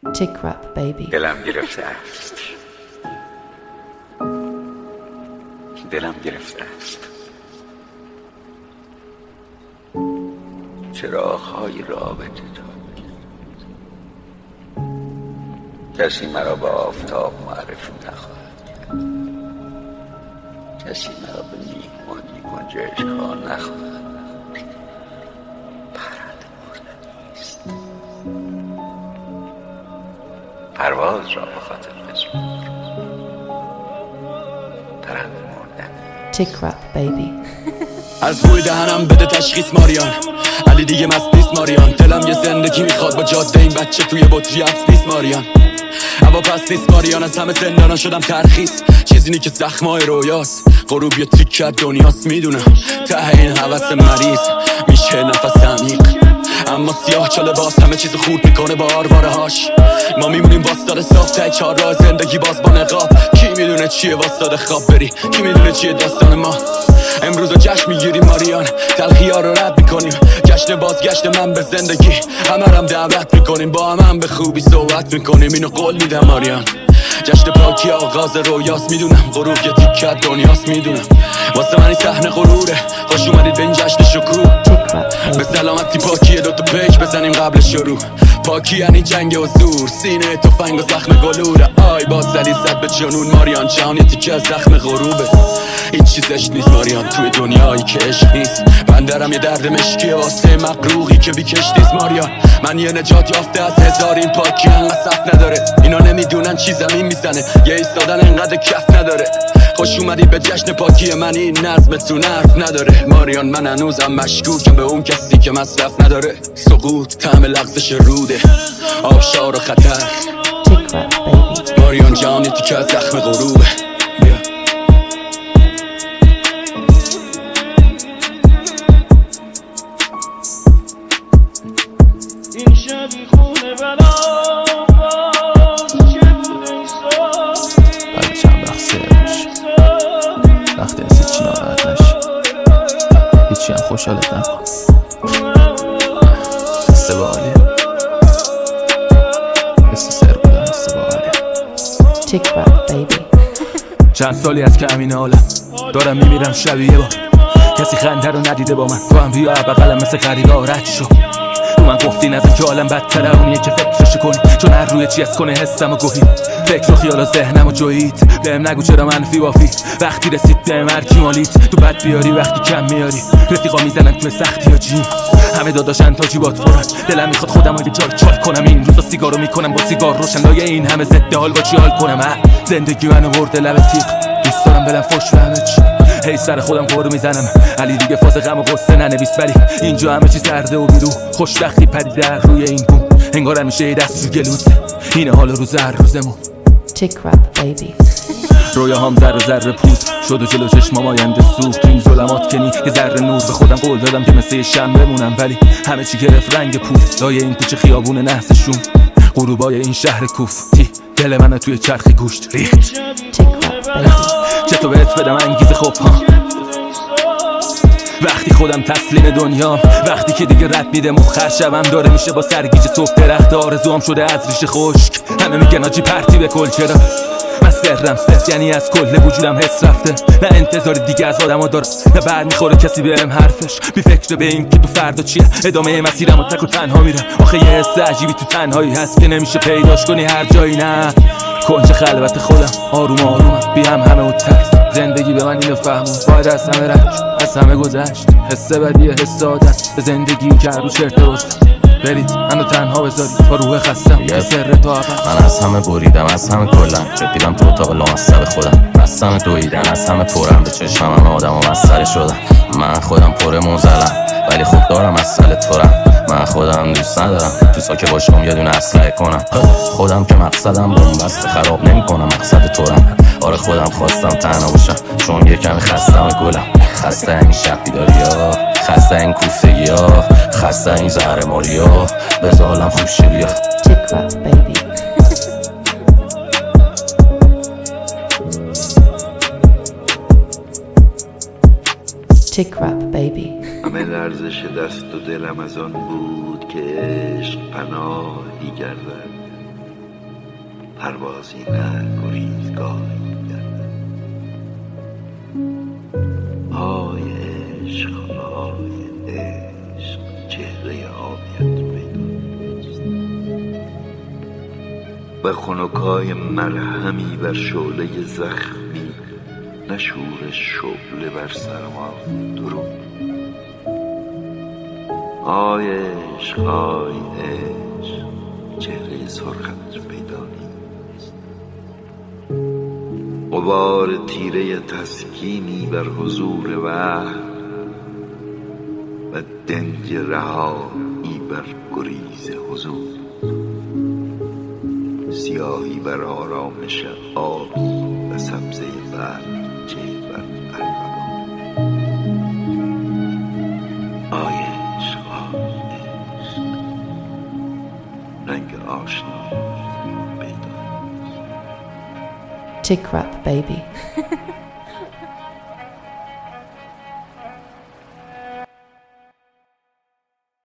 Tick rap baby. دلم گرفته است، دلم گرفته است. چراغ‌های رابطه کسی مرا به آفتاب معرفی نخواهد کرد، کسی مرا به میهمانی گنجشک‌ها نخواهد. پرنده مردنیست، پرواز را به خاطر بسپار. پرنده مردنی. Tick rap baby. از بوی دهنم بده تشخیص ماریان، علی دیگه مست نیست ماریان. دلم یه زندگی میخواد با جاده این بچه توی بطری حبس نیست ماریان. هوا پس نیست ماریان، از همه زندانا شدم ترخیص. چیزی نی که زخمای رویاست، غروب یه تیکه دنیاست. میدونم ته این هوس مریض میشه نفس عمیق، اما سیاه چاله باز همه چیزو خورد میکنه با آرواره هاش. ما میمونیم واسطاده صاف ته چهار راه زندگی باز با نقاب. کی میدونه چیه واسطاده خواب بری، کی میدونه چیه داستان ما. امروز رو جشن میگیریم ماریان، تلخی ها رو رد میکنیم. جشن بازگشت من به زندگی، همه رم دعوت میکنیم. با هم به خوبی صحبت میکنیم، اینو قول میدم ماریان. جشن پاکی آغاز رویاست، میدونم غروب یه تیکه دنیاست. میدونم واسه من این صحنه غروره، خوش اومدید به این جشن شکوه. به سلامتی پاکی دوتا پیج بزنیم قبل شروع. پاکی یعنی جنگ و زور، سینه تفنگ و زخم گلوره. آی باز زدی زد به جنون ماریان، جهان یه تیکه از زخم غروبه. هیچ چیزش نیست ماریان توی دنیایی که عشق نیست. بندرم یه درد مشکیه واسه مقروقی که بیکش نیست ماریان. من یه نجات یافته از هزار، این پاکی انقدر صف نداره. اینا نمیدونن چی زمین میزنه، یه ایستادن انقدر کف نداره. خوش اومدی به جشن پاکی من، این نظمتون حرف نداره ماریان. من هنوزم مشکوکم به اون کسی که مصرف نداره. سقوط طعم لغزش روده، آبشار و خطر. Tick rap baby. ماریان جهانی تیکه از زخم غروبه. این شبی خونه بلام که بود ایسا بعد چند وقت سرش وقتی از هیچی ناراحت نشی، هیچی هم خوشحالت نکن. استبالیه مثل سر بودم، استبالیه. Tick rap baby. چند سالی از که امین حالم دارم میمیرم شبیه با کسی خنده رو ندیده با من. تو هم بیا بقلم مثل غریبه رد شو. من گفتی نزن که عالم بدتره اونیه که فکرشو کنی، چون هر روی چی از کنه حسم و گوهی. فکر و خیال و ذهنم و جویید، بهم نگو چرا منفی وافی. وقتی رسید بهم هرکی مالیت، تو بد بیاری وقتی کم میاری. رفیقا میزنن توی سختی ها جیم، همه داداشن تا جیبات پرن. دلم میخواد خودم رو یه جای چال کنم، این روزا سیگارو میکنم با سیگار روشن. لایه این همه ضد حال با چی حال کنم. زندگی منو برده لب تیغ، دوست دارم برم فوش به همه چی. هی سر خودم قرو میزنم، علی دیگه فاز غم و غصه ننویس. ولی اینجا همه چی سرده و بیرو، خوشبختی پدیده روی این بوم. انگار همیشه دست رو گلوته، اینه حال روز هر روزمون. Tick rap baby. رویاهام ذره ذره پود شد و جلو چشمام آینده سوخت. تو این ظلمات کنی یه ذره نور، به خودم قول دادم که مثل شم بمونم. ولی همه چی گرفت رنگ پول، لایه این کوچه خیابون نحسشون، غروبای این شهر کوفتی. دل منو توی چرخ گوشت ریخت. Tick rap baby. چطور بهت بدم انگیزه خوب ها، وقتی خودم تسلیم دنیام، وقتی که دیگه رد میده مخر شبم داره میشه با سرگیج صبح. درخت آرزوام شده از ریشه خشک، همه میگن آجی پرتی به کل. چرا من سرم صفر، یعنی از کل وجودم حس رفته. نه انتظار دیگه از آدم ها دارم، نه بعد میخوره کسی بهم حرفش. بی فکر به این که تو فردا چیه، ادامه مسیرم و تک و تنها میرم. آخه یه حس عجیبی تو تنهایی هست که نمیشه پیداش کنی هر جایی. نه کنج خلوت خودم آروم آرومم، بی همه و ترس. زندگی به من اینو فهمون، باید از همه رنج از همه گذشت. حس بدیه حس عادت به زندگی که رو چرت بستم. برید منو تنها بذارید با روح خستم یه سر تو من از همه بریدم، از همه کلم رفیدم تو اتاق لامصب خودم. بستم دویدن از همه پرم، به چشم همه آدم و مسئله شدم. من خودم پر موزلم ولی خوب دارم مسئله تورم. من خودم دوست ندارم تو ساکه باشم یه دونه اسلحه کنم. خودم که مقصدم بومبست خراب نمی کنم، مقصد تورم. آره خودم خواستم تنها باشم چون یه کمی خستم گلم. خسته این شب بیداری ها، خسته این کوفتگی ها، خسته این زهر مالی ها، بذارم خوب شیری ها. Tick rap baby. Tick rap baby. همه لرزش دست و دلم از آن بود که عشق پناهی گردد. پروازی نه گریزگاهی گردد. آی عشق آی عشق چهره آبیت پیداست و خنکای مرهمی بر شعله زخمی، نشور شعله بر سرما درود. آی عشق آی عشق چهره سرخت پیدا نیست. غبار تیره تسکینی بر حضور وحی و دنگ رهایی بر گریز حضور. سیاهی بر آرامش آبی و سبزه برچه بر ارغوان. آی عشق آی عشق رنگ آشنا پیدا. Tick rap baby.